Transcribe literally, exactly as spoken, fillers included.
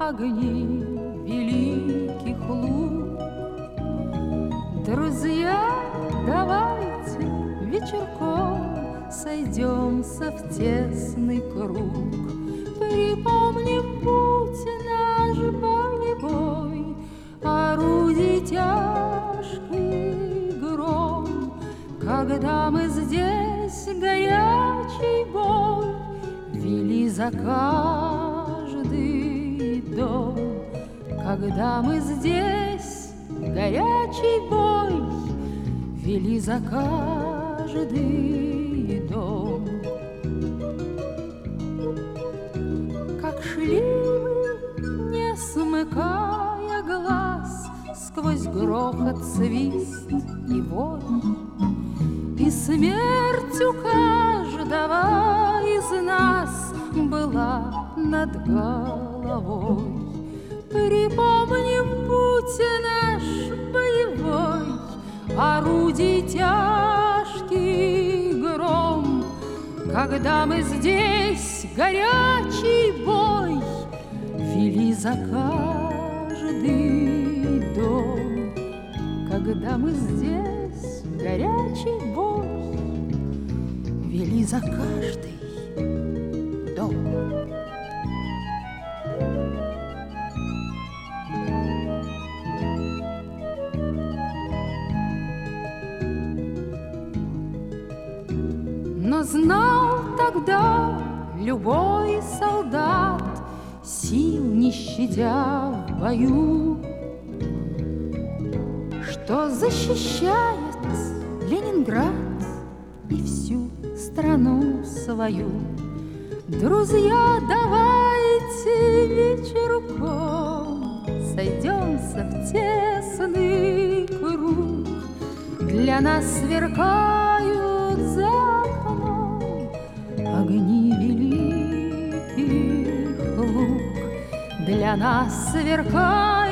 огни великих луг. Друзья, давайте вечерком сойдемся в тесный круг, припомним путь наш боевой, орудий тяжкий гром, когда мы здесь горячий бой вели за каждый дом, когда мы здесь горячий бой вели за каждый дом. Как шли мы, не смыкая глаз, сквозь грохот, свист и вой, и смерть у каждого из нас была над головой. Припомним путь наш боевой, орудий тяжкий гром, когда мы здесь горячий бой вели за каждый дом, когда мы здесь горячий бой вели за каждый дом. Но знал тогда любой солдат, сил не щадя в бою, что защищает Ленинград и всю страну свою. Друзья, давайте вечерком сойдемся в тесный круг. Для нас сверкают за окном огни великих луг. Для нас сверкают